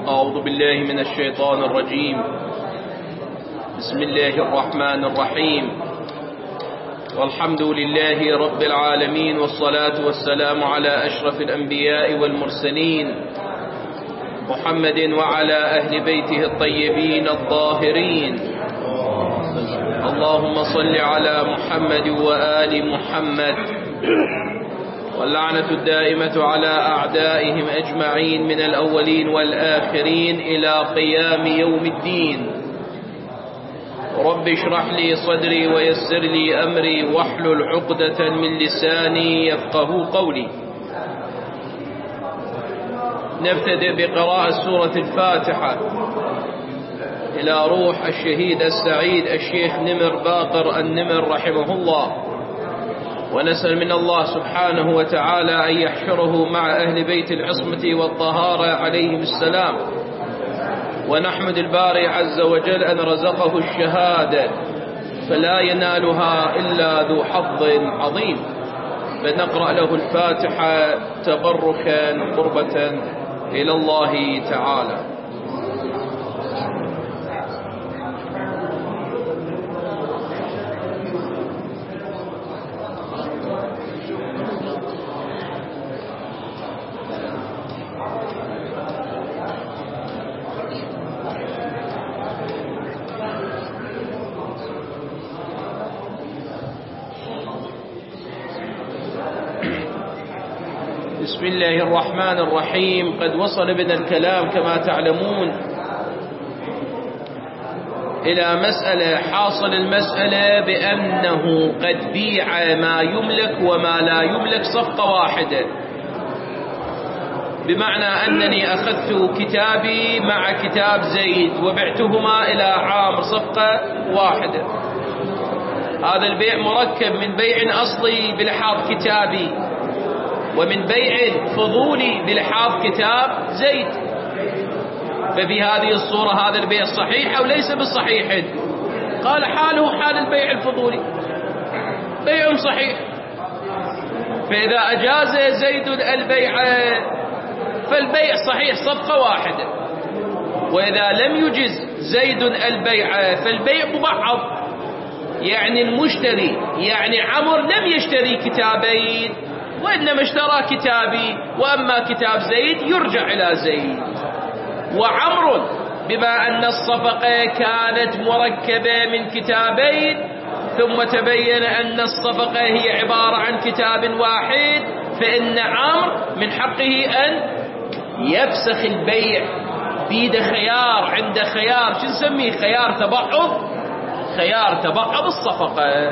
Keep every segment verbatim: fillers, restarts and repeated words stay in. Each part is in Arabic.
أعوذ بالله من الشيطان الرجيم. بسم الله الرحمن الرحيم. والحمد لله رب العالمين، والصلاة والسلام على أشرف الأنبياء والمرسلين محمد وعلى أهل بيته الطيبين الطاهرين. اللهم صل على محمد وآل محمد، واللعنة الدائمة على أعدائهم أجمعين من الأولين والآخرين إلى قيام يوم الدين. رب اشرح لي صدري ويسر لي أمري واحلل عقدة من لساني يفقه قولي. نبتدئ بقراءة سورة الفاتحة إلى روح الشهيد السعيد الشيخ نمر باقر النمر رحمه الله، ونسأل من الله سبحانه وتعالى أن يحشره مع أهل بيت العصمة والطهارة عليهم السلام، ونحمد الباري عز وجل أن رزقه الشهادة فلا ينالها إلا ذو حظ عظيم. فنقرأ له الفاتحة تبركا قربة إلى الله تعالى. بسم الله الرحمن الرحيم. قد وصل بنا الكلام كما تعلمون إلى مسألة. حاصل المسألة بأنه قد بيع ما يملك وما لا يملك صفقة واحدة، بمعنى أنني أخذت كتابي مع كتاب زيد وبعتهما إلى عامر صفقة واحدة. هذا البيع مركب من بيع أصلي بلحاظ كتابي ومن بيع فضولي بلحاظ كتاب زيد. ففي هذه الصورة هذا البيع صحيح أو ليس بالصحيح؟ قال حاله حال البيع الفضولي، بيع صحيح. فإذا أجاز زيد البيع فالبيع صحيح صفقة واحدة، وإذا لم يجز زيد البيع فالبيع مبعض. يعني المشتري يعني عمر لم يشتري كتابين وإنما اشترى كتابي، وأما كتاب زيد يرجع إلى زيد. وعمر بما أن الصفقة كانت مركبة من كتابين ثم تبين أن الصفقة هي عبارة عن كتاب واحد، فإن عمر من حقه أن يفسخ البيع بيد خيار. عند خيار شو نسميه؟ خيار تبعض، خيار تبعض الصفقة.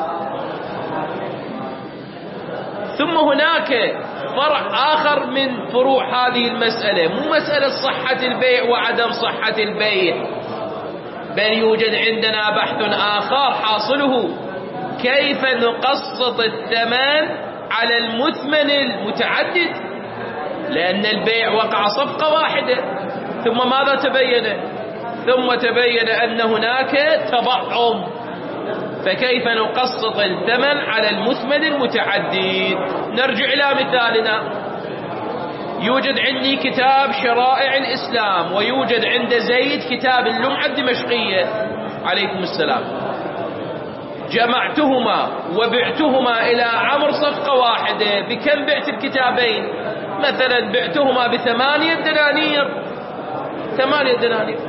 ثم هناك فرع آخر من فروع هذه المسألة، مو مسألة صحة البيع وعدم صحة البيع، بل يوجد عندنا بحث آخر حاصله كيف نقسط الثمن على المثمن المتعدد، لأن البيع وقع صفقة واحدة. ثم ماذا تبين؟ ثم تبين أن هناك تبعض، فكيف نقسط الثمن على المثمن المتعدد؟ نرجع إلى مثالنا. يوجد عندي كتاب شرائع الإسلام، ويوجد عند زيد كتاب اللمعة الدمشقية عليكم السلام. جمعتهما وبعتهما إلى عمر صفقة واحدة. بكم بعت الكتابين؟ مثلا بعتهما بثمانية دنانير، ثمانية دنانير.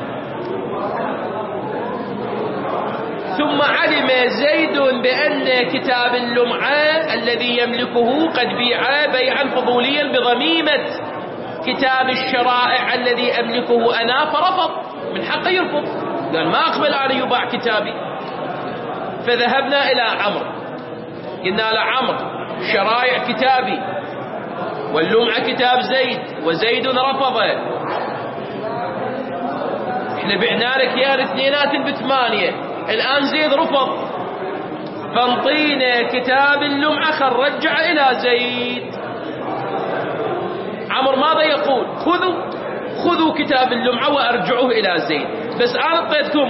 ثم علم زيد بأن كتاب اللمعة الذي يملكه قد بيع بيعا فضوليا بضميمة كتاب الشرائع الذي أملكه أنا، فرفض، من حقه يرفض، قال ما أقبل أن يباع كتابي. فذهبنا إلى عمرو قلنا لعمرو شرائع كتابي واللمعة كتاب زيد، وزيد رفض. احنا بعنا لك يا الاثنينات بثمانية، الآن زيد رفض، فانطينا كتاب اللمعة خل رجع إلى زيد. عمر ماذا يقول؟ خذوا خذوا كتاب اللمعة وأرجعوه إلى زيد، بس أنا اعطيتكم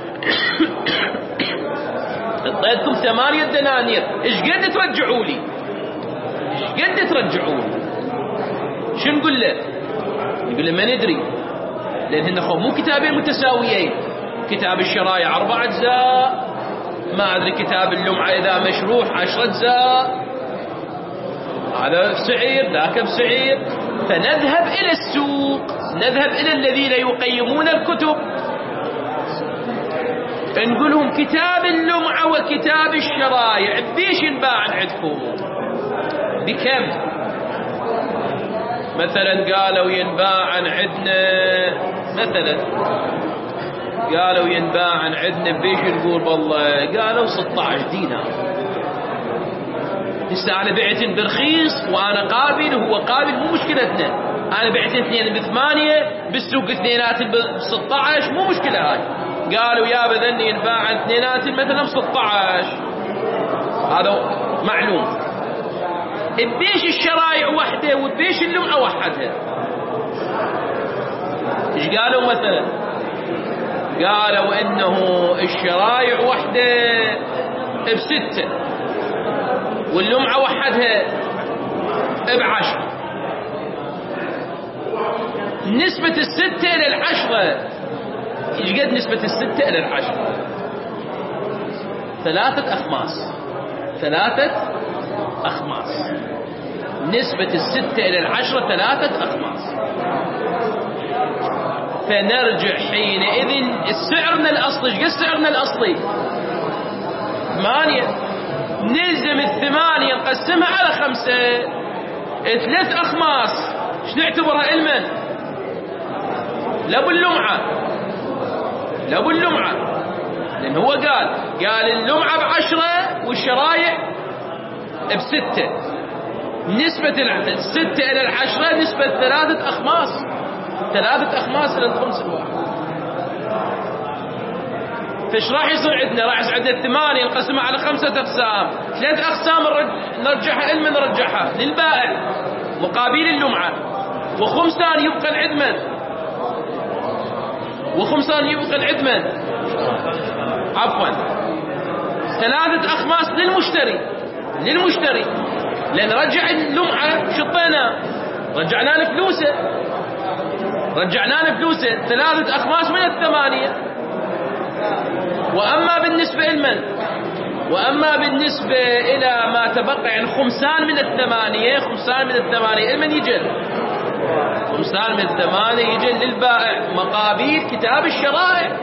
اعطيتكم ثمانية دنانير، ايش قد ترجعوا لي؟ ايش قد ترجعوا لي؟ شو نقول له؟ يقول له ما ندري، لأن هن مو كتابين متساويين. كتاب الشرايع أربع أجزاء، ما أدري كتاب اللمعة إذا مشروح عشر أجزاء، هذا بسعير ذاك بسعير. فنذهب إلى السوق، نذهب إلى الذين يقيمون الكتب، نقول لهم كتاب اللمعة وكتاب الشرايع بيش ينباع عندكم بكم؟ مثلا قالوا ينباع عندنا، مثلا قالوا ينباع عندنا بيش، نقول والله قالوا ستة عشر دينار. هسه أنا بعت برخيص وأنا قابل وهو قابل، مو مشكلتنا. أنا بعت اثنين بثمانية بالسوق اثنينات بستة عشر، مو مشكلة هاي. قالوا يا بذني ينباع اثنينات مثلا بستة عشر، هذا معلوم. بيش الشرايع وحده وبيش اللمعة وحدها. ايش قالوا مثلا؟ قالوا انه الشرايع وحده بستة واللمعة وحدها بعشرة. نسبة الستة إلى العشرة ايش قد نسبة الستة إلى العشرة؟ ثلاثة أخماس، ثلاثة أخماس. نسبة الستة إلى العشرة ثلاثة أخماس. فنرجع حينئذ السعرنا الأصلي، ايش قد سعرنا الأصلي؟ ثمانية. نلزم الثمانية نقسمها على خمسة، ثلاث أخماس. ايش نعتبرها علما؟ لابو اللمعة، لابو اللمعة، لأن هو قال قال اللمعة بعشرة والشرايع بستة. نسبة الستة إلى العشرة نسبة ثلاثة أخماس، ثلاثة أخماس إلى الخمس الواحد. فايش راح يصير عندنا؟ راح يصير عندنا الثمانية نقسمها على خمسة أقسام، ثلاث أقسام نرجعها علما، نرجعها للبائع مقابل اللمعة، وخمسان يبقى العدمن، وخمسان يبقى العدمن عفوا ثلاثة أخماس للمشتري، للمشتري لأن رجع اللمعة شطينا، رجعنا له فلوسه، رجعنا له فلوسه ثلاثة أخماس من الثمانية. وأما بالنسبة لمن؟ وأما بالنسبة إلى ما تبقى يعني خمسان من الثمانية، خمسان من الثمانية لمن يجل؟ خمسان من الثمانية يجل للبائع مقابيل كتاب الشرائع.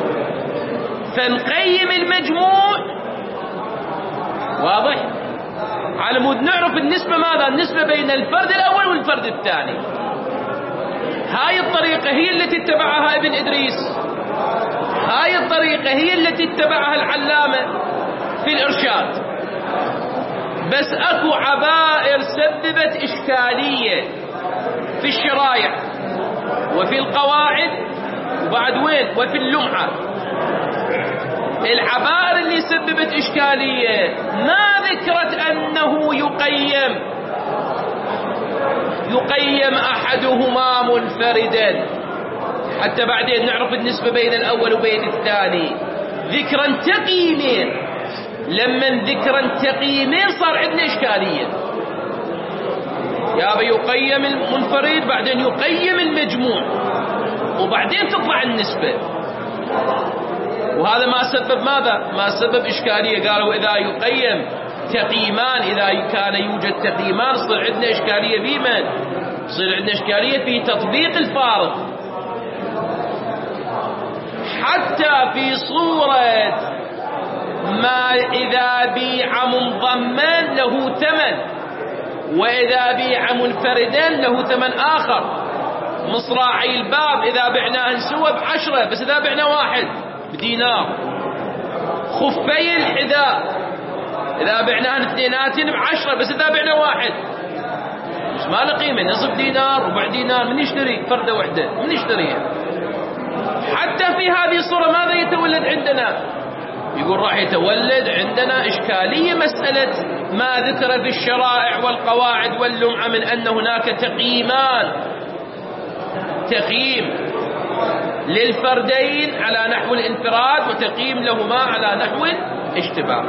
فنقيم المجموع، واضح؟ على مود نعرف النسبة ماذا؟ النسبة بين الفرد الأول والفرد الثاني. هاي الطريقة هي التي اتبعها ابن إدريس، هاي الطريقة هي التي اتبعها العلامة في الإرشاد. بس أكو عبائر سببت إشكالية في الشرايع وفي القواعد، وبعد وين؟ وفي اللمعة. العبائر اللي سببت إشكالية ما ذكرت أنه يقيم يقيم أحدهما منفردا حتى بعدين نعرف النسبة بين الأول وبين الثاني. ذكرا تقييمين، لما ذكرا تقييمين صار عندنا إشكالية. يابا يقيم المنفرد بعدين يقيم المجموع وبعدين تطلع النسبة، وهذا ما سبب ماذا؟ ما سبب إشكالية. قالوا إذا يقيم تقييمان، إذا كان يوجد تقييمان صار عندنا إشكالية بمن؟ صار عندنا إشكالية في تطبيق الفارق. حتى في صورة ما إذا بيع منضما له ثمن وإذا بيع منفردا له ثمن آخر. مصراعي الباب إذا بعناه سوى بعشرة بس إذا بعناه واحد بدينار. خفي الحذاء إذا بعناه اثنينات بعشرة بس إذا بعناه واحد مش ما له قيمة، نصف دينار ربع دينار. من يشتري فردة واحدة؟ من يشتريها؟ حتى في هذه الصورة ماذا يتولد عندنا؟ يقول راح يتولد عندنا إشكالية مسألة ما ذكر في الشرائع والقواعد واللمعة من أن هناك تقييمان، تقييم للفردين على نحو الانفراد وتقييم لهما على نحو الاشتباه.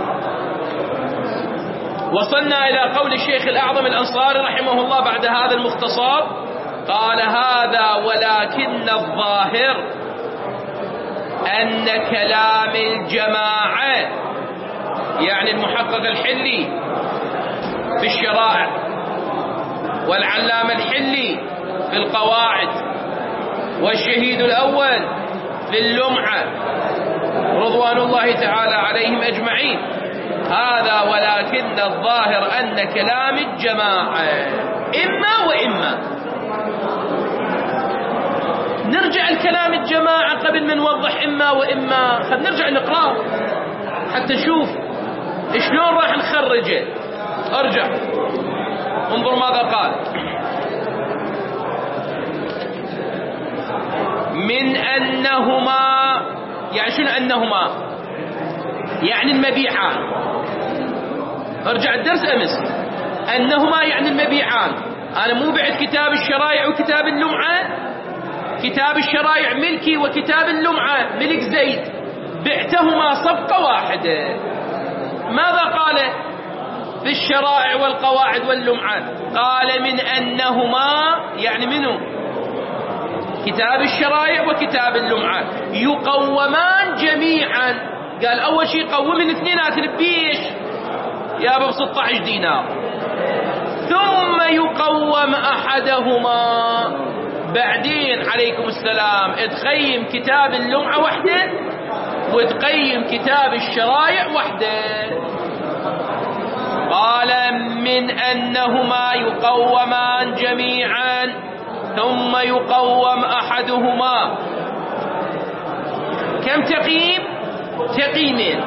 وصلنا إلى قول الشيخ الأعظم الأنصاري رحمه الله بعد هذا المختصر قال هذا ولكن الظاهر أن كلام الجماعة يعني المحقق الحلي في الشرائع والعلامة الحلي في القواعد والشهيد الأول في اللمعة رضوان الله تعالى عليهم أجمعين، هذا ولكن الظاهر أن كلام الجماعة إما وإما. نرجع لكلام الجماعة قبل ما نوضح إما وإما، خلينا نرجع نقرأ حتى نشوف شلون راح نخرجه. ارجع انظر ماذا قال: من أنهما، يعني شنو أنهما؟ يعني المبيعان. ارجع الدرس أمس، أنهما يعني المبيعان. أنا مو بعد كتاب الشرائع وكتاب اللمعة، كتاب الشرائع ملكي وكتاب اللمعة ملك زيد، بعتهما صفقة واحدة. ماذا قال في الشرائع والقواعد واللمعة؟ قال من أنهما يعني منه كتاب الشرائع وكتاب اللمعة يقومان جميعا. قال أول شيء قومن اثنينات البيش يا ب ستة عشر دينار، ثم يقوم أحدهما، بعدين عليكم السلام تقيم كتاب اللمعة وحده وتقيم كتاب الشرائع وحده. قال من أنهما يقومان جميعا ثم يقوم أحدهما. كم تقييم؟ تقييمين.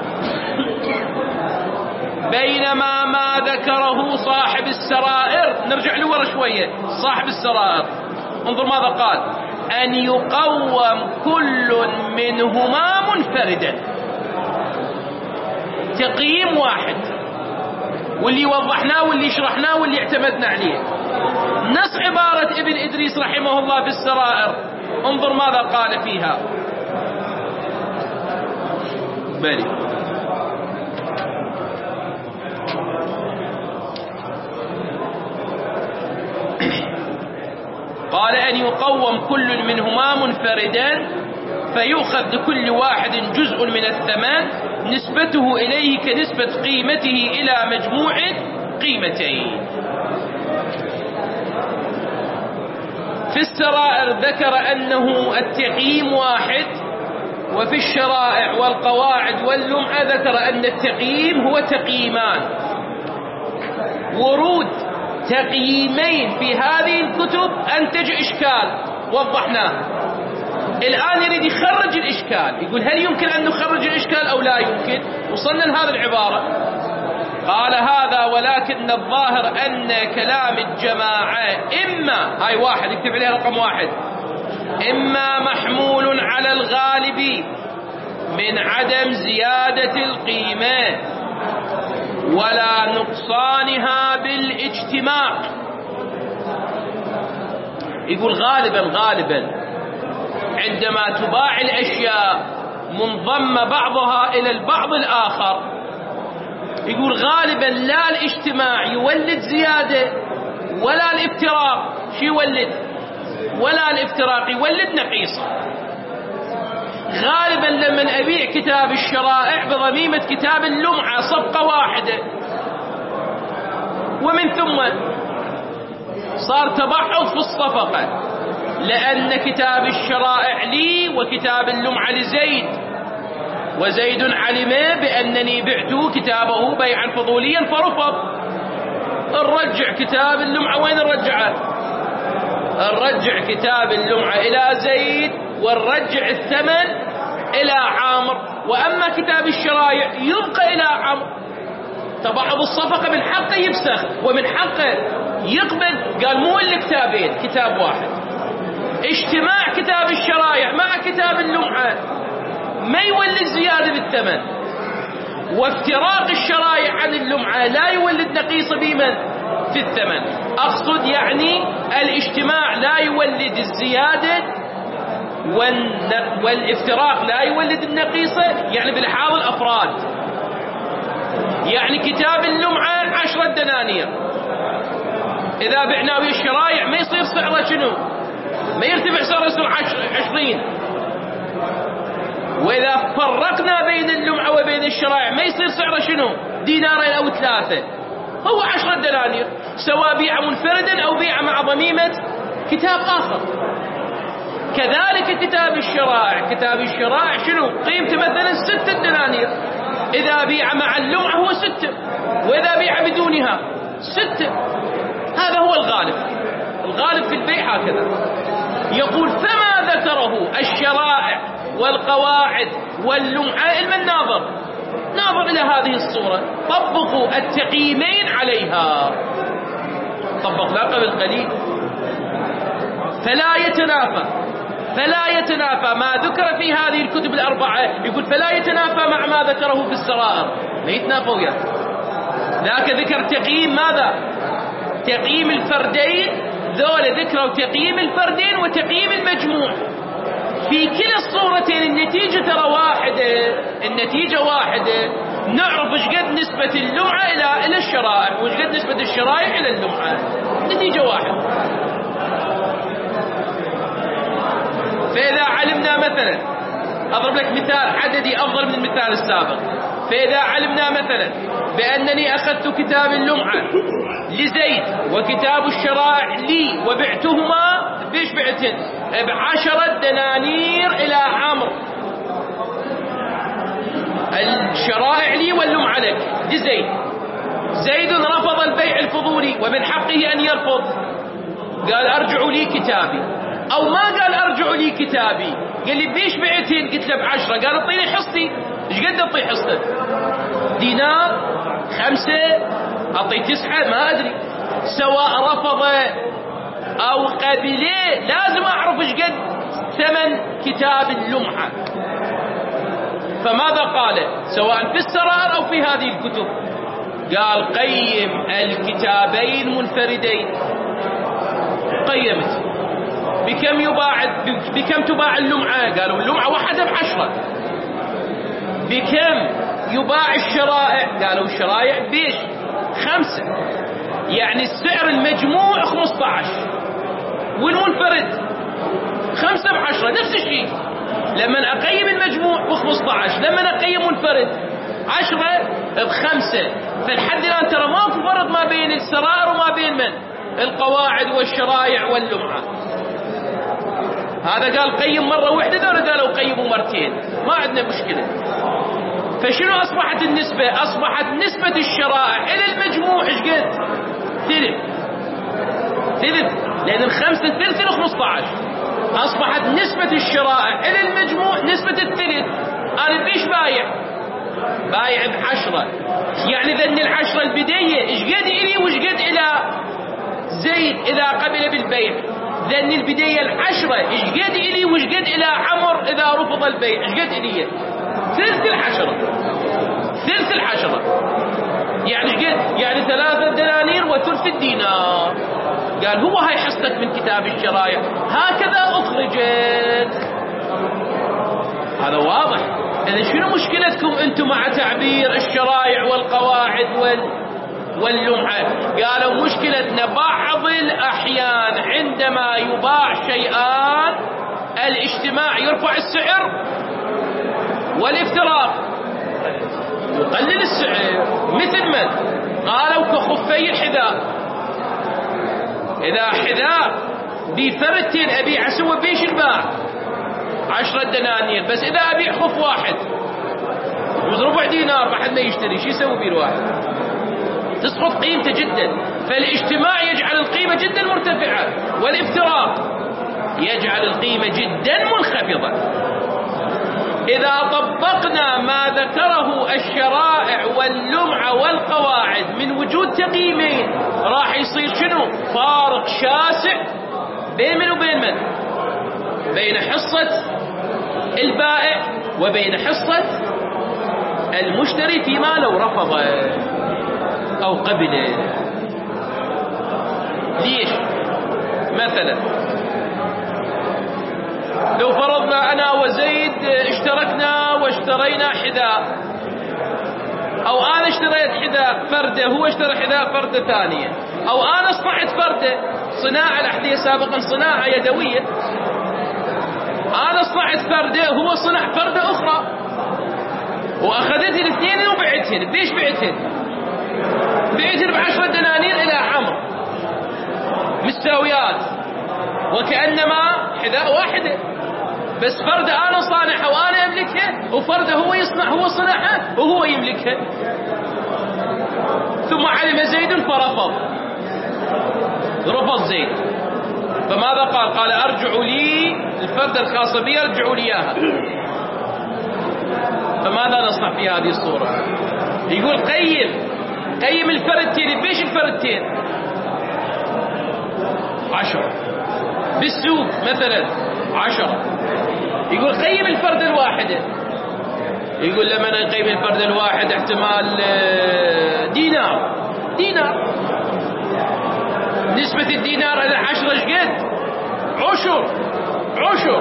بينما ما ذكره صاحب السرائر، نرجع له ورا شوية، صاحب السرائر انظر ماذا قال: أن يقوم كل منهما منفردا. تقييم واحد، واللي وضحناه واللي شرحناه واللي اعتمدنا عليه نص عبارة ابن إدريس رحمه الله في السرائر. انظر ماذا قال فيها. بلي قال أن يقوم كل منهما منفردا فيؤخذ لكل واحد جزء من الثمن نسبته إليه كنسبة قيمته إلى مجموع قيمتين. في السرائر ذكر أنه التقييم واحد، وفي الشرائع والقواعد واللمعة ذكر أن التقييم هو تقييمان. ورود تقييمين في هذه الكتب أنتج إشكال وضحناه. الآن يريد يخرج الإشكال، يقول هل يمكن أن نخرج الإشكال أو لا يمكن؟ وصلنا لهذه العبارة. قال هذا ولكن الظاهر أن كلام الجماعة إما، هاي واحد يكتب عليه رقم واحد، إما محمول على الغالب من عدم زيادة القيمة ولا نقصانها بالاجتماع. يقول غالبا غالبا عندما تباع الأشياء منضمة بعضها إلى البعض الآخر، يقول غالبا لا الاجتماع يولد زيادة ولا الافتراق شو يولد، ولا الافتراق يولد نقيصة. غالبا لما أبيع كتاب الشرائع بضميمة كتاب اللمعة صفقة واحدة، ومن ثم صار تبعض في الصفقة، لأن كتاب الشرائع لي وكتاب اللمعة لزيد، وزيد علم بأنني بعت كتابه بيعا فضوليا فرفض. نرجع كتاب اللمعة، وين نرجعه؟ نرجع كتاب اللمعة إلى زيد ونرجع الثمن إلى عامر، وأما كتاب الشرائع يبقى إلى عامر. تبعض الصفقة من حقه يفسخ ومن حقه يقبل. قال مو الكتابين، كتاب واحد. اجتماع كتاب الشرائع مع كتاب اللمعة ما يولد زيادة بالثمن، وافتراق الشرائع عن اللمعة لا يولد نقيصة بمن في الثمن. أقصد يعني الاجتماع لا يولد الزيادة والافتراق لا يولد النقيصة، يعني بالحال الأفراد. يعني كتاب اللمعة عشرة دنانير، إذا بعناه الشرائع ما يصير سعره صار شنو؟ ما يرتفع صار يصير عشرين. وإذا فرقنا بين اللمعة وبين الشرائع ما يصير سعره شنو؟ دينارين أو ثلاثة، هو عشرة دنانير، سواء بيع منفردا أو بيع مع ضميمة كتاب آخر. كذلك كتاب الشرائع، كتاب الشرائع شنو؟ قيمته مثلا ستة دنانير، إذا بيع مع اللمعة هو ستة، وإذا بيع بدونها ستة. هذا هو الغالب، الغالب في البيع هكذا. يقول فما ذكره الشرائع والقواعد واللمعة علم الناظر، ناظر إلى هذه الصورة، طبقوا التقييمين عليها، طبقنا قبل قليل. فلا يتنافى فلا يتنافى ما ذكر في هذه الكتب الأربعة، يقول فلا يتنافى مع ما ذكره في السرائر، ما يتنافى وياه. ذاك ذكر تقييم ماذا؟ تقييم الفردين، ذولا ذكروا تقييم الفردين وتقييم المجموع. في كلا الصورتين النتيجة ترى واحدة، النتيجة واحدة. نعرف ايش قد نسبة اللمعة إلى إلى الشرائع، وايش قد نسبة الشرائع إلى اللمعة، نتيجة واحدة. فإذا علمنا مثلا، أضرب لك مثال عددي أفضل من المثال السابق. فإذا علمنا مثلا بأنني أخذت كتاب اللمعة لزيد وكتاب الشرائع لي وبعتهما، بيش بعتن؟ بعشرة دنانير إلى عمرو. الشرائع لي واللمعة لك لزيد. زيد رفض البيع الفضولي ومن حقه أن يرفض، قال أرجعوا لي كتابي، أو ما قال أرجعوا لي كتابي، قال لي بيش بعتين؟ قلت له بعشرة، قال اعطيني حصتي. ايش قد اعطي حصتك؟ دينار، خمسة، اعطي تسعة، ما ادري. سواء رفض او قبل لازم اعرف ايش قد ثمن كتاب اللمعة. فماذا قال؟ سواء في السرائر او في هذه الكتب، قال قيم الكتابين منفردين. قيمت بكم يباع، بكم تباع اللمعة؟ قالوا اللمعة واحدة بعشرة. بكم يباع الشرائع؟ قالوا الشرائع بيش خمسة. يعني السعر المجموع خمسة عشر والمنفرد خمسة بعشرة، نفس الشيء. لما أقيم المجموع بخمسة عشر، لما أقيم منفرد عشرة بخمسة. فالحد الآن ترى ماكو فرق ما بين السرائر وما بين من؟ القواعد والشرائع واللمعة. هذا قال قيم مرة واحدة، ذولا قالوا قيموا مرتين، ما عندنا مشكلة. فشنو أصبحت النسبة؟ أصبحت نسبة الشرائع إلى المجموع إيش قد؟ ثلث ثلث، لأن الخمسة ثلث إلى خمسة عشر. أصبحت نسبة الشرائع إلى المجموع نسبة الثلث. أنا بيش بايع؟ بايع بعشرة. يعني ذن العشرة البدية إيش قد إلي وإيش قد إلى زيد إذا قبل بالبيع؟ ذن البداية العشرة إيش قد إلي وإيش قد إلى عمر إذا رفض البيع؟ إيش قد إلي؟ ثلث العشرة، ثلث العشرة. يعني إيش قد؟ يعني ثلاثة دنانير وثلث الدينار. قال هو هاي حصتك من كتاب الشرائع، هكذا أخرجت. هذا واضح. إذا شنو مشكلتكم أنتم مع تعبير الشرائع والقواعد وال واللمعة؟ قالوا مشكلتنا بعض الأحيان عندما يباع شيئان الاجتماع يرفع السعر والافتراق يقلل السعر. مثل من؟ قالوا كخفي الحذاء. إذا حذاء بفرتين أبيع أسوى بيش الباع عشرة دنانير، بس إذا أبيع خف واحد ربع دينار ما حد ما يشتري، شو يسوي بيه الواحد؟ تسقط قيمته جدا. فالاجتماع يجعل القيمة جدا مرتفعة، والافتراق يجعل القيمة جدا منخفضة. إذا طبقنا ما ذكره الشرائع واللمعة والقواعد من وجود تقييمين، راح يصير شنو؟ فارق شاسع بين من وبين من؟ بين حصة البائع وبين حصة المشتري فيما لو رفض أو قبل. ليش؟ مثلا لو فرضنا أنا وزيد اشتركنا واشترينا حذاء، أو أنا اشتريت حذاء فردة هو اشترى حذاء فردة ثانية، أو أنا صنعت فردة صناعة الأحذية سابقا صناعة يدوية، أنا صنعت فردة وهو صنع فردة أخرى وأخذت الاثنين وبعتهن. بيش بعتهن؟ بعتهن بعشرة دنانير إلى عمرو مستويات، وكأنما حذاء واحدة، بس فردة أنا صانعها وأنا أملكها، وفردة هو يصنع هو صنعها وهو يملكها. ثم علم زيد فرفض، رفض زيد، فماذا قال؟ قال أرجعوا لي الفردة الخاصة بي، أرجعوا لي إياها. فماذا نصنع في هذه الصورة؟ يقول قيم قيم الفردتين. بيش الفردتين؟ عشرة بالسوق مثلا عشرة. يقول قيم الفردة الواحدة. يقول لما أنا نقيم الفردة الواحد احتمال دينار دينار نسبة الدينار إلى عشرة ايش قد؟ عشر عشر.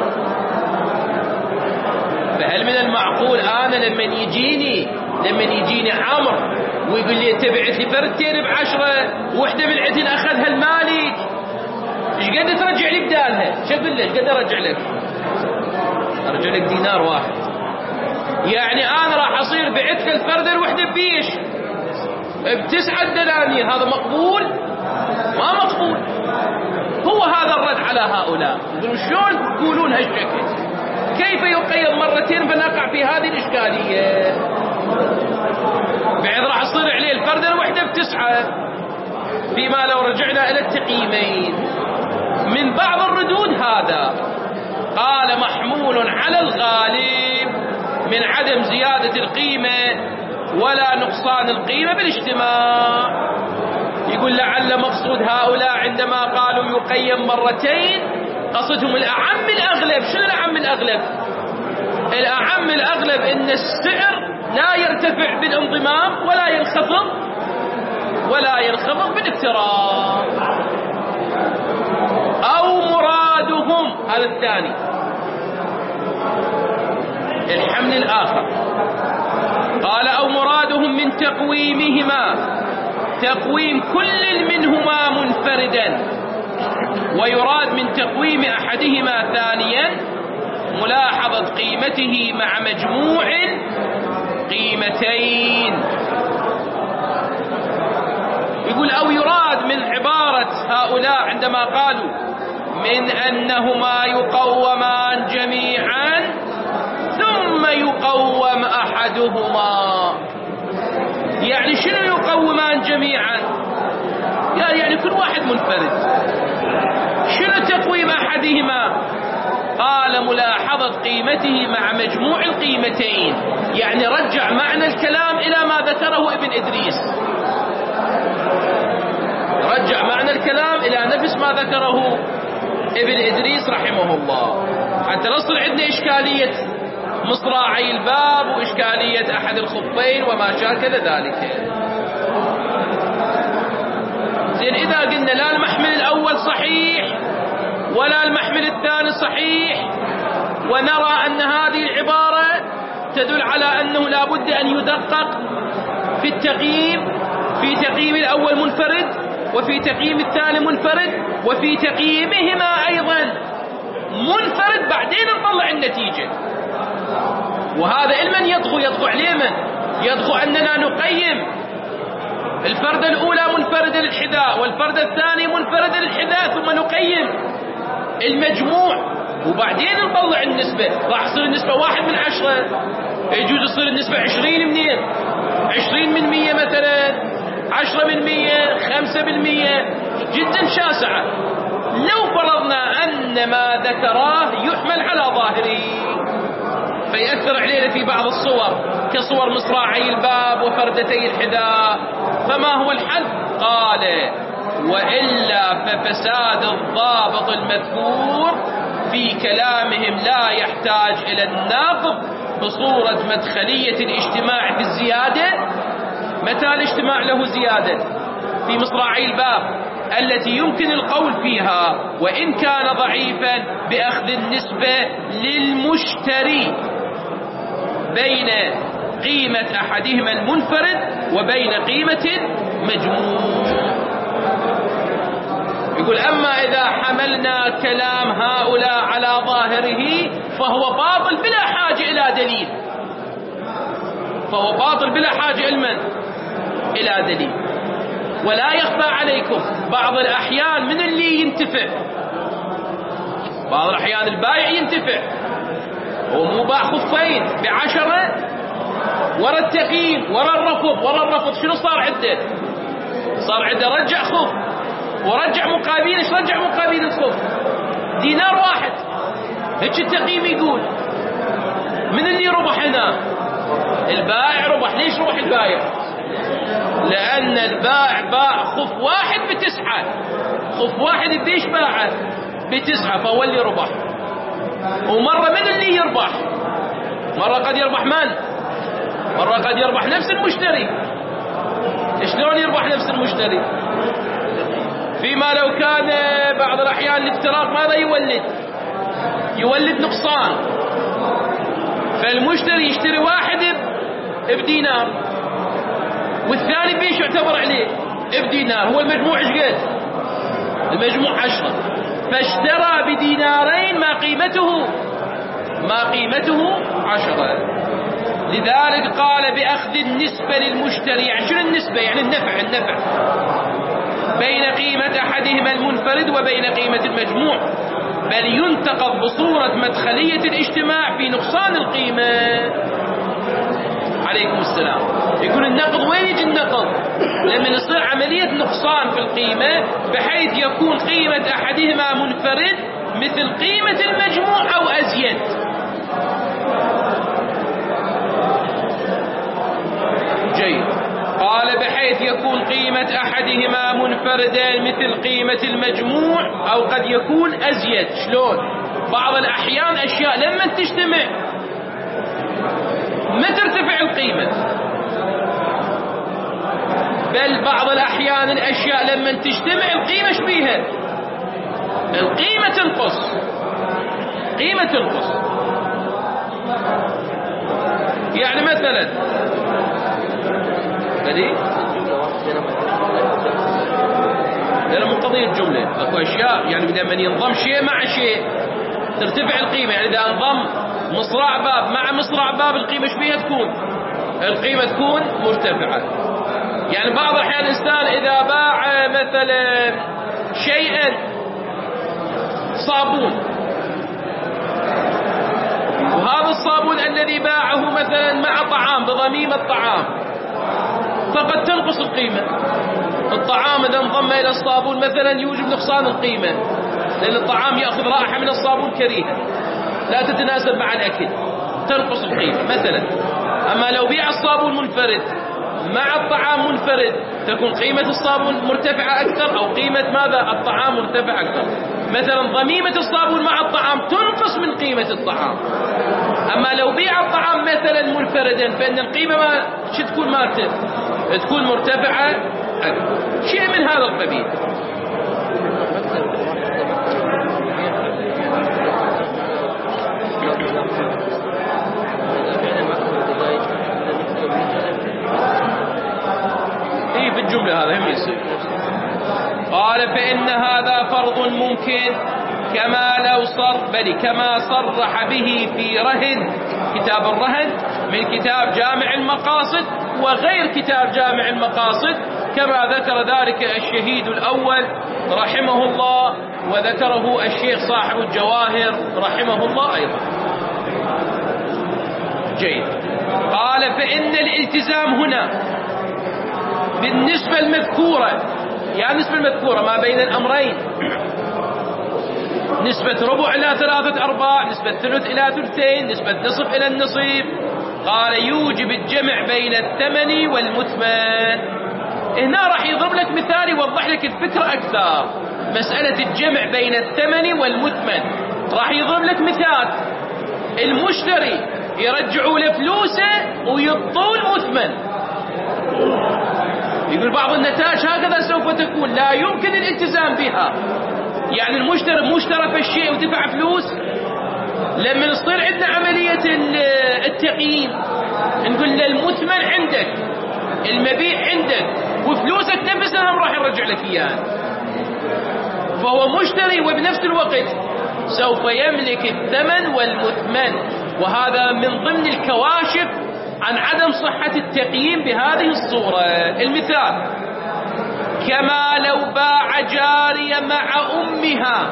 فهل من المعقول أنا لما يجيني لما يجيني عمرو ويقول لي أنت بعت لي فردتين بعشرة وواحدة من عندهن أخذها المالك، ايش قد ترجع لي بدالها؟ شو أقول له؟ ايش قد أرجع لك؟ أرجع لك دينار واحد. يعني أنا راح أصير بعت لك الفردة الوحدة بيش؟ بتسعة دنانير. هذا مقبول؟ ما مقبول. هو هذا الرد على هؤلاء. يقولون شلون تقولون هالشكل؟ كيف يقيم مرتين فنقع في هذه الإشكالية؟ بعد راح تصير عليه الفردة الوحدة بتسعة، فيما لو رجعنا إلى التقييمين. من بعض الردود هذا قال محمول على الغالب من عدم زيادة القيمة ولا نقصان القيمة بالاجتماع. يقول لعل مقصود هؤلاء عندما قالوا يقيم مرتين قصدهم الأعم الأغلب. شنو الأعم الأغلب؟ الأعم الأغلب إن السعر لا يرتفع بالانضمام ولا ينخفض ولا ينخفض بالاقتراب. أو مرادهم، هذا الثاني، الحمل الآخر، قال أو مرادهم من تقويمهما تقويم كل منهما منفردا، ويراد من تقويم أحدهما ثانيا ملاحظة قيمته مع مجموع قيمتين. يقول أو يراد من عبارة هؤلاء عندما قالوا من أنهما يقومان جميعا ثم يقوم أحدهما. يعني شنو يقومان جميعا؟ يعني, يعني كل واحد منفرد. شنو تقويم أحدهما؟ قال ملاحظة قيمته مع مجموع القيمتين. يعني رجع معنى الكلام إلى ما ذكره ابن إدريس، رجع معنى الكلام إلى نفس ما ذكره ابن إدريس رحمه الله، حتى نصل عندنا إشكالية مصراعي الباب وإشكالية أحد الخفين وما شاكل ذلك. زين، إذا قلنا لا المحمل الأول صحيح ولا المحمل الثاني صحيح، ونرى أن هذه العبارة تدل على أنه لا بد أن يدقق في التقييم، في تقييم الأول منفرد وفي تقييم الثاني منفرد وفي تقييمهما أيضا منفرد، بعدين نطلع النتيجة. وهذا علما يطغو يطغو عليه من؟ يطغو أننا نقيم الفردة الأولى منفردة للحذاء والفردة الثانية منفردة للحذاء ثم نقيم المجموع وبعدين نطلع النسبة. راح تصير النسبة واحد من عشرة، يجوز تصير النسبة عشرين منين؟ عشرين من مية مثلا، عشرة من مية، خمسة بالمية، جدا شاسعة. لو فرضنا أن ما ذكراه يحمل على ظاهره فيأثر علينا في بعض الصور كصور مصراعي الباب وفردتي الحذاء، فما هو الحل؟ قال وإلا ففساد الضابط المذكور في كلامهم لا يحتاج إلى النقض بصورة مدخلية الاجتماع في الزيادة. متى الاجتماع له زيادة؟ في مصراعي الباب التي يمكن القول فيها وإن كان ضعيفا بأخذ النسبة للمشتري بين قيمة أحدهما المنفرد وبين قيمة مجموع. يقول أما إذا حملنا كلام هؤلاء على ظاهره فهو باطل بلا حاجة إلى دليل، فهو باطل بلا حاجة إلى إلى دليل. ولا يخفى عليكم بعض الأحيان من اللي ينتفع، بعض الأحيان البائع ينتفع، هو مو باع خفين بعشرة ورا التقييم ورا الرفض ورا الرفض، شنو صار عنده؟ صار عنده رجع خف ورجع مقابل، ايش رجع مقابل الخف؟ دينار واحد. هيك التقييم يقول. من اللي ربح هنا؟ البائع ربح. ليش ربح البائع؟ لأن البائع باع خف واحد بتسعة، خف واحد قديش باعه؟ بتسعة، فهو اللي ربح. ومرة من اللي يربح؟ مرة قد يربح من؟ مرة قد يربح نفس المشتري. شلون يربح نفس المشتري؟ فيما لو كان بعض الأحيان الافتراق ماذا يولد؟ يولد نقصان. فالمشتري يشتري واحد بدينار والثاني بيش يعتبر عليه بدينار، هو المجموع ايش قد؟ المجموع عشرة، فاشترى بدينارين ما قيمته ما قيمته عشرة. لذلك قال بأخذ النسبة للمشتري. يعني شنو النسبة؟ يعني النفع النفع بين قيمة أحدهما المنفرد وبين قيمة المجموع، بل ينتقض بصورة مدخلية الاجتماع في نقصان القيمة. عليكم السلام. يكون النقض وين يجي النقض؟ لما يصير عملية نقصان في القيمة بحيث يكون قيمة أحدهما منفرد مثل قيمة المجموع أو أزيد. جيد. قال بحيث يكون قيمة أحدهما منفردا مثل قيمة المجموع أو قد يكون أزيد. شلون؟ بعض الأحيان أشياء لما تجتمع ما ترتفع القيمة، بل بعض الأحيان الأشياء لما تجتمع القيمة ايش بيها؟ القيمة تنقص، قيمة تنقص. يعني مثلا بدي لأنه مو قضية جملة، اكو أشياء يعني لما ينضم شيء مع شيء ترتفع القيمة. يعني إذا انضم مصراع باب مع مصراع باب القيمة ايش بيها تكون؟ القيمة تكون مرتفعة. يعني بعض الأحيان الإنسان إذا باع مثلا شيئا صابون، وهذا الصابون الذي باعه مثلا مع طعام بضميم الطعام، فقد تنقص القيمة. الطعام إذا انضم إلى الصابون مثلا يوجب نقصان القيمة، لأن الطعام يأخذ رائحة من الصابون كريهة لا تتناسب مع الأكل، تنقص القيمة مثلا. أما لو بيع الصابون منفرد مع الطعام منفرد تكون قيمة الصابون مرتفعة أكثر، أو قيمة ماذا؟ الطعام مرتفعة أكثر. مثلا ضميمة الصابون مع الطعام تنقص من قيمة الطعام. أما لو بيع الطعام مثلا منفردا فإن القيمة ما شو تكون مالته؟ تكون مرتفعة أكثر. شيء من هذا القبيل. إيه في الجملة هذا هم يصير. قال فإن هذا فرض ممكن كما لو صر بل كما صرح به في رهن، كتاب الرهن من كتاب جامع المقاصد وغير كتاب جامع المقاصد، كما ذكر ذلك الشهيد الأول رحمه الله، وذكره الشيخ صاحب الجواهر رحمه الله أيضا. جيد. قال فإن الالتزام هنا بالنسبة المذكورة، يعني النسبة المذكورة ما بين الأمرين، نسبة ربع إلى ثلاثة أرباع، نسبة ثلث إلى ثلثين، نسبة نصف إلى النصف. قال يوجب الجمع بين الثمن والمثمن. هنا راح يضرب لك مثال يوضح لك الفكرة أكثر. مسألة الجمع بين الثمن والمثمن راح يضرب لك مثال. المشتري يرجعوا له فلوسه ويبطوا المثمن. يقول بعض النتائج هكذا سوف تكون، لا يمكن الالتزام بها. يعني المشتري مشترى في الشيء ودفع فلوس، لما نصير عندنا عملية التقييم نقول له المثمن عندك، المبيع عندك، وفلوسك نفسها هم راح يرجع لك إياها. فهو مشتري وبنفس الوقت سوف يملك الثمن والمثمن. وهذا من ضمن الكواشف عن عدم صحة التقييم بهذه الصورة. المثال: كما لو باع جارية مع أمها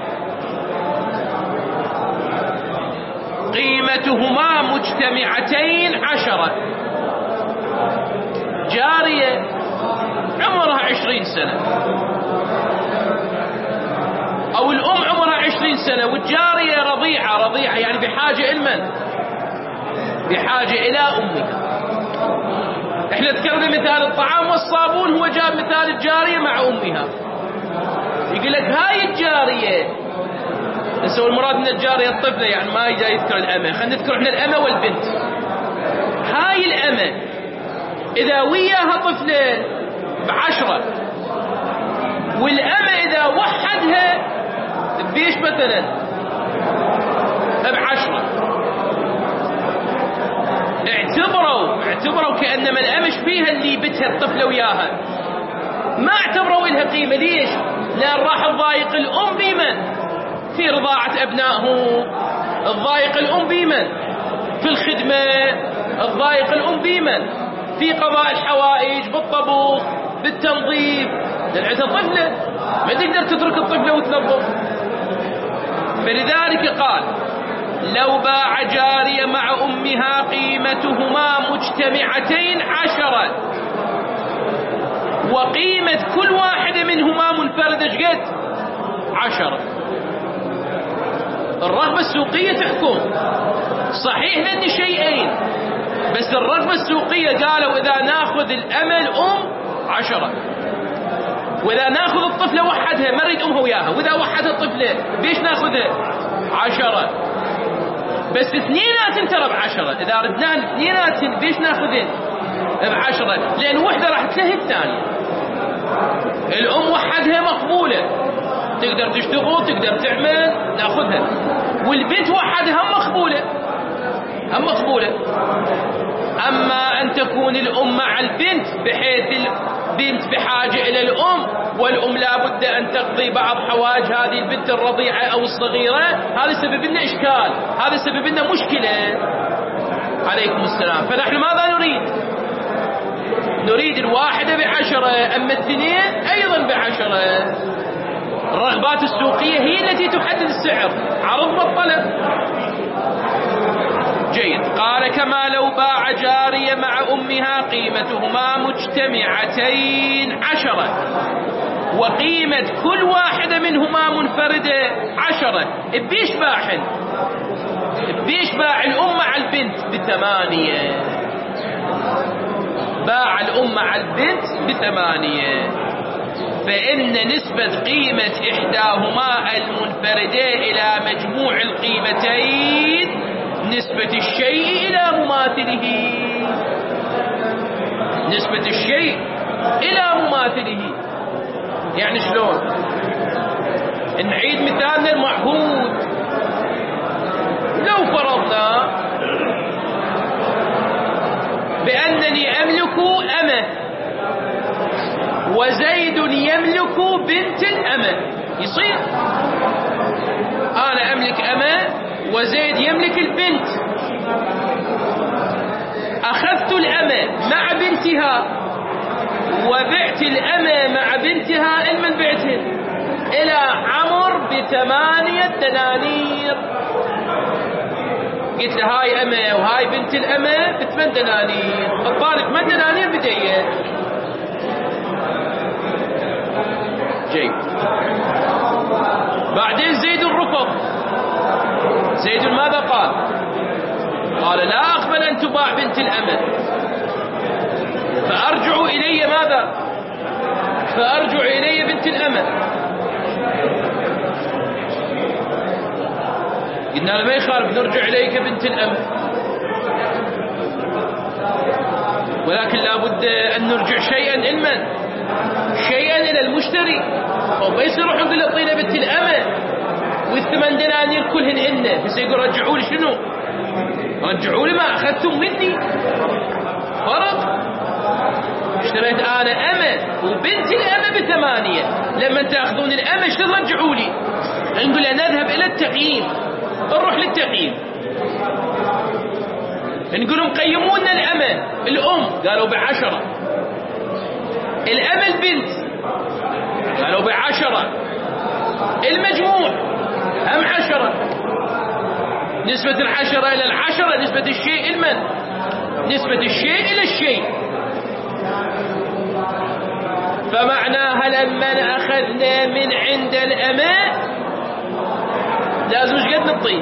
قيمتهما مجتمعتين عشرة. جارية عمرها عشرين سنة، أو الأم عمرها عشرين سنة، والجارية رضيعة رضيعة يعني بحاجة إلى بحاجة إلى أمها. إحنا ذكرنا مثال الطعام والصابون، هو جاب مثال الجارية مع أمها. يقول لك هاي الجارية، نسوي المراد من الجارية الطفلة، يعني ما يجي يذكر الأمة، خلينا نذكر إحنا الأمة والبنت. هاي الأمة إذا وياها طفلة بعشرة، والأمة إذا وحدها بيش مثلا بعشرة، اعتبروا اعتبروا كأنما الأمش فيها اللي بتها الطفلة وياها، ما اعتبروا إلها قيمة. ليش؟ لأن راح تضايق الأم بمن؟ في رضاعة أبنائه، تضايق الأم بمن؟ في الخدمة، تضايق الأم بمن؟ في قضاء الحوائج، بالطبخ، بالتنظيف. لأنها طفلة ما تقدر تترك الطفلة وتنظف. فلذلك قال: لو باع جارية مع أمها قيمتهما مجتمعتين عشرة، وقيمة كل واحدة منهما منفردة شقد؟ عشرة. الرغبة السوقية تحكم، صحيح لأن شيئين، بس الرغبة السوقية قالوا إذا ناخذ الأمل أم عشرة، وإذا ناخذ الطفلة وحدها ما نريد أمها وياها، وإذا وحدها الطفلة بيش ناخذها؟ عشرة. بس اثنينات ترى بعشرة، إذا ردنا اثنينات بيش ناخذين بعشرة؟ لأن وحدة راح تلهي الثانية. الأم وحدها مقبولة، تقدر تشتغل، تقدر تعمل، ناخذها. والبنت وحدها هم مقبولة، هم مقبولة. أما أن تكون الأم مع البنت بحيث البنت بحاجة إلى الأم، والأم لا بد أن تقضي بعض حوائج هذه البنت الرضيعة أو الصغيرة، هذا سبب لنا إشكال، هذا سبب لنا مشكلة. عليكم السلام. فنحن ماذا نريد؟ نريد الواحدة بعشرة، أما الاثنين أيضا بعشرة. الرغبات السوقية هي التي تحدد السعر، عرض والطلب. جيد. قال: كما لو باع جارية مع أمها قيمتهما مجتمعتين عشرة، وقيمة كل واحدة منهما منفردة عشرة. بيش باعهن؟ بيش باع الأم مع البنت بثمانية، باع الأم مع البنت بثمانية. فإن نسبة قيمة إحداهما المنفردة إلى مجموع القيمتين نسبة الشيء إلى مماثله، نسبة الشيء إلى مماثله. يعني شلون؟ نعيد مثالنا المعهود. لو فرضنا بأنني أملك أمة، وزيد يملك بنت الأمة، يصير أنا أملك أمة وزيد يملك البنت. أخذت الأمة مع بنتها وبعت الأمة مع بنتها، المن بعتهن إلى عمر بثمانية دنانير. قلت له هاي أمة وهاي بنت الأمة بثمان دنانير، الطالب ثمان دنانير بديت. جيد. بعدين زيد الرفض. زيد ماذا قال؟ قال: لا أقبل أن تباع بنت الأمة، فأرجع إلي ماذا؟ فأرجع إلي بنت الأمة. قلنا له ما يخالف، نرجع إليك بنت الأمة، ولكن لا بد أن نرجع شيئا إلى من؟ شيئا إلى المشتري. أو ما يصير يروح يقول له طينا بنت الأمة والثمان دنانير كلهن إنه، بس يقول رجعوا لي شنو؟ رجعوا لي ما أخذتم مني. فرق. اشتريت أنا أمة وبنت الأمة بثمانية، لما تأخذون الأمة ايش ترجعوا لي؟ نقول نذهب إلى التقييم، نروح للتقييم، نقول لهم قيمون الأمة الأم، قالوا بعشرة، الأمة البنت قالوا بعشرة، المجموع هم عشرة، نسبة العشرة إلى العشرة نسبة الشيء المن نسبة الشيء إلى الشيء. فمعناها لما أخذنا من عند الأمة لازم ايش قد نعطيه؟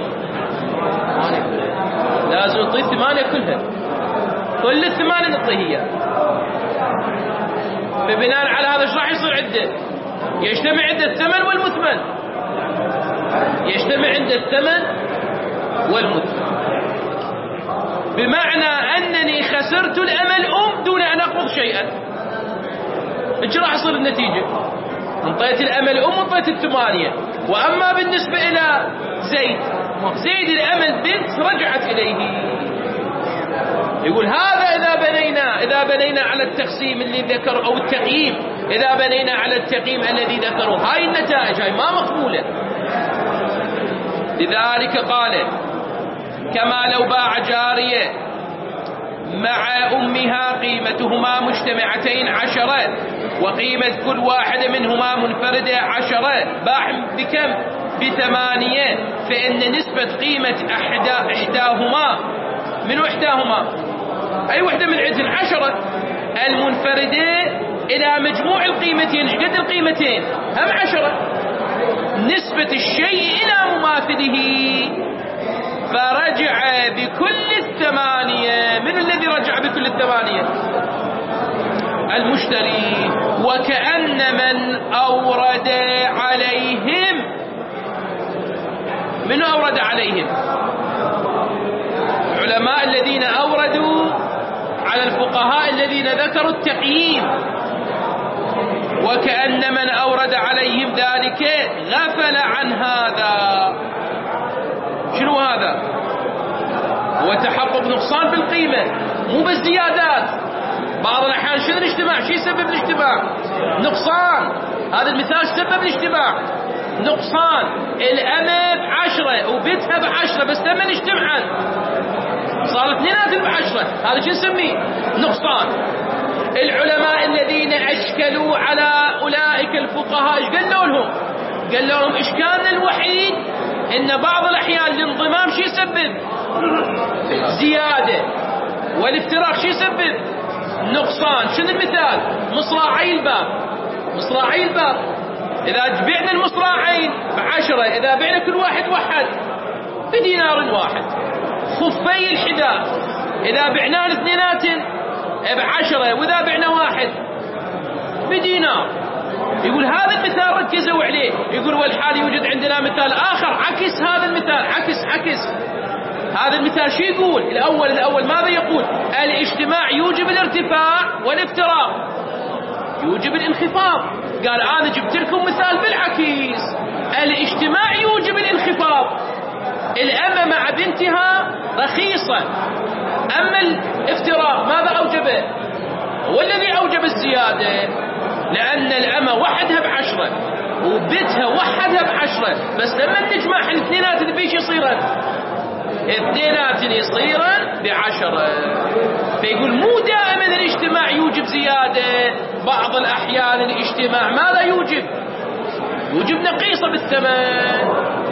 لازم نعطيه الثمانية كلها، كل الثمانية نعطيه إياه. فبناء على هذا ايش راح يصير عنده؟ يجتمع عند الثمن والمثمن، يجتمع عند الثمن والمثمن، بمعنى أنني خسرت الأمل أم دون أن أقبض شيئا. ايش راح يصير النتيجة؟ انطيت الأمل أم وانطيت الثمانية. وأما بالنسبة إلى زيد، زيد الأمل بنت رجعت إليه. يقول هذا إذا بنينا إذا بنينا على التقسيم اللي ذكر أو التقييم، إذا بنينا على التقييم الذي ذكره، هاي النتائج هاي ما مقبولة. لذلك قال كما لو باع جارية مع أمها قيمتهما مجتمعتين عشرة وقيمة كل واحدة منهما منفردة عشرة، باع بكم؟ بثمانية، فإن نسبة قيمة أحدا إحداهما، من إحداهما أي وحدة من عدن عشرة، المنفردة إلى مجموع القيمتين، ايش قد القيمتين؟ هم عشرة، نسبة الشيء إلى مماثله، فرجع بكل الثمانية. من الذي رجع بكل الثمانية؟ المشتري. وكأن من أورد عليهم، من أورد عليهم؟ العلماء الذين أوردوا على الفقهاء الذين ذكروا التقييم. وكأن من أورد عليهم ذلك غفل عن هذا. شنو هذا؟ هو تحقق نقصان بالقيمة، مو بالزيادات. بعض الأحيان شنو الاجتماع؟ شو يسبب الاجتماع؟ نقصان. هذا المثال سبب الاجتماع، نقصان. الأمة بعشرة وبنتها بعشرة، بس لما اجتمعن صار اثنينات بعشرة، هذا شو نسميه؟ نقصان. العلماء الذين أشكلوا على أولئك الفقهاء ايش قالوا لهم؟ قالوا لهم إشكالنا الوحيد إن بعض الأحيان الانضمام شو يسبب؟ زيادة، والافتراق شو يسبب؟ نقصان. شنو المثال؟ مصراعي الباب، مصراعي الباب إذا بعنا المصراعين بعشرة، إذا بعنا كل واحد واحد بدينار واحد. خفي الحذاء إذا بعناه الاثنينات بعشرة، وإذا بعنا واحد بدينار. يقول هذا المثال ركزوا عليه. يقول والحال يوجد عندنا مثال آخر عكس هذا المثال، عكس عكس هذا المثال. شو يقول؟ الأول الأول ماذا يقول؟ الاجتماع يوجب الارتفاع والافتراق يوجب الانخفاض. قال أنا جبت لكم مثال بالعكس، الاجتماع يوجب الانخفاض، الأمة مع بنتها رخيصة، أما الافتراق ماذا أوجبه؟ هو الذي أوجب الزيادة، لأن الأمة وحدها بعشرة وبنتها وحدها بعشرة، بس لما نجمع الاثنينات بيش يصيرن؟ اثنينات يصيرن بعشرة. فيقول مو دائما الاجتماع يوجب زيادة، بعض الأحيان الاجتماع ماذا يوجب؟ يوجب نقيصة بالثمن.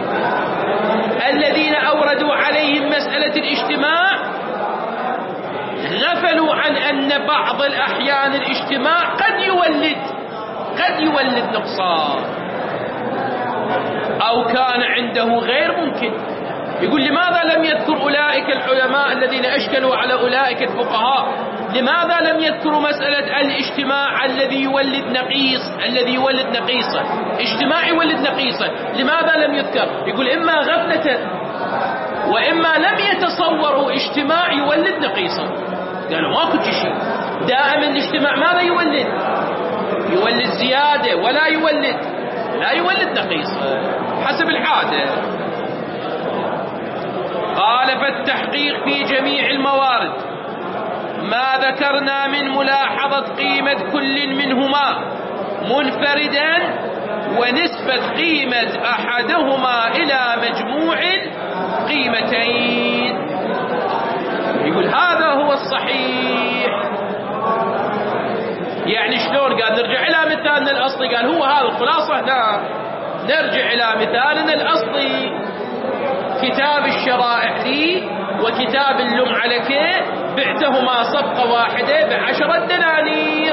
الذين أوردوا عليهم مسألة الاجتماع غفلوا عن أن بعض الأحيان الاجتماع قد يولد قد يولد نقصان، أو كان عنده غير ممكن. يقول لماذا لم يذكر أولئك العلماء الذين أشكلوا على أولئك الفقهاء، لماذا لم يذكروا مسألة الاجتماع الذي يولد نقيص، الذي يولد نقيصة، اجتماع يولد نقيصة، لماذا لم يذكر؟ يقول إما غفلة وإما لم يتصوروا اجتماع يولد نقيصة. قالوا ما كنت شيء، دائما الاجتماع ماذا يولد؟ يولد زيادة، ولا يولد لا يولد نقيصة حسب العادة. قال فالتحقيق في جميع الموارد ما ذكرنا من ملاحظة قيمة كل منهما منفردا ونسبة قيمة أحدهما إلى مجموع القيمتين. يقول هذا هو الصحيح. يعني شلون؟ قال نرجع إلى مثالنا الأصلي. قال هو هذا الخلاصة؟ لا، نرجع إلى مثالنا الأصلي، كتاب الشرائع لي وكتاب اللمعة لك، بعتهما صفقة واحدة بعشرة دنانير،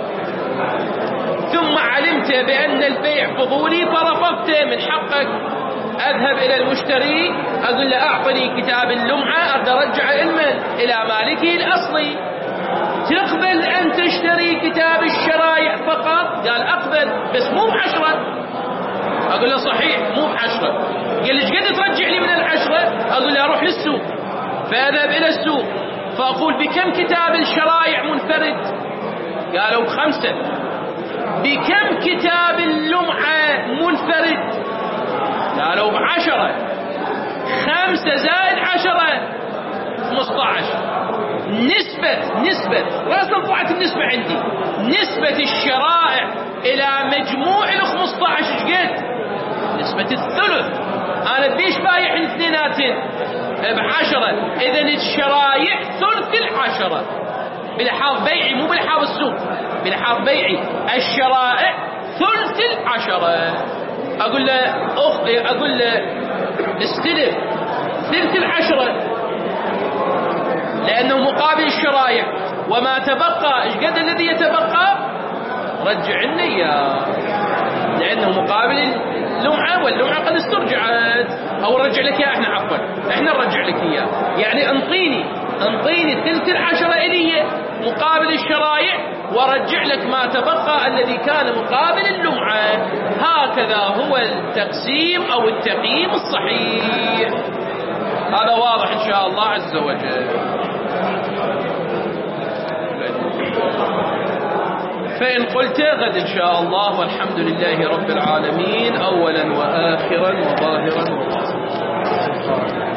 ثم علمت بأن البيع فضولي فرفضت، من حقك أذهب إلى المشتري أقول له أعطني كتاب اللمعة أرد أرجع علما إلى مالكه الأصلي. تقبل أن تشتري كتاب الشرائع فقط؟ قال أقبل، بس مو بعشرة. أقول له صحيح مو بعشرة. قال لي ايش قد ترجع لي من العشرة؟ أقول له أروح للسوق، فأذهب إلى السوق فأقول بكم كتاب الشرائع منفرد؟ قالوا بخمسة. بكم كتاب اللمعة منفرد؟ قالوا بعشرة. خمسة زائد عشرة خمسة عشر. نسبة نسبة رأسا طلعت النسبة عندي، نسبة الشرائع إلى مجموع الخمسة عشر ايش قد؟ نسبة الثلث. أنا بيش بايع الاثنيناتين بعشرة، إذن الشرائع ثلث العشرة بلحاظ بيعي، مو بلحاظ السوق، بلحاظ بيعي. الشرائع ثلث العشرة. أقول له أخ أقول له استلم ثلث العشرة لأنه مقابل الشرائع، وما تبقى ايش قد الذي يتبقى؟ رجع لنا إياه لأنه مقابل اللمعة، واللمعة قد استرجعت، أو رجع لك إياه. إحنا عفوا إحنا نرجع لك إياه، يعني انطيني انطيني ثلث العشرة إلي مقابل الشرائع، ورجع لك ما تبقى الذي كان مقابل اللمعة. هكذا هو التقسيم أو التقييم الصحيح. هذا واضح إن شاء الله عز وجل. فإن قلت غد إن شاء الله، والحمد لله رب العالمين، أولا وآخرا وظاهرا وباطنا.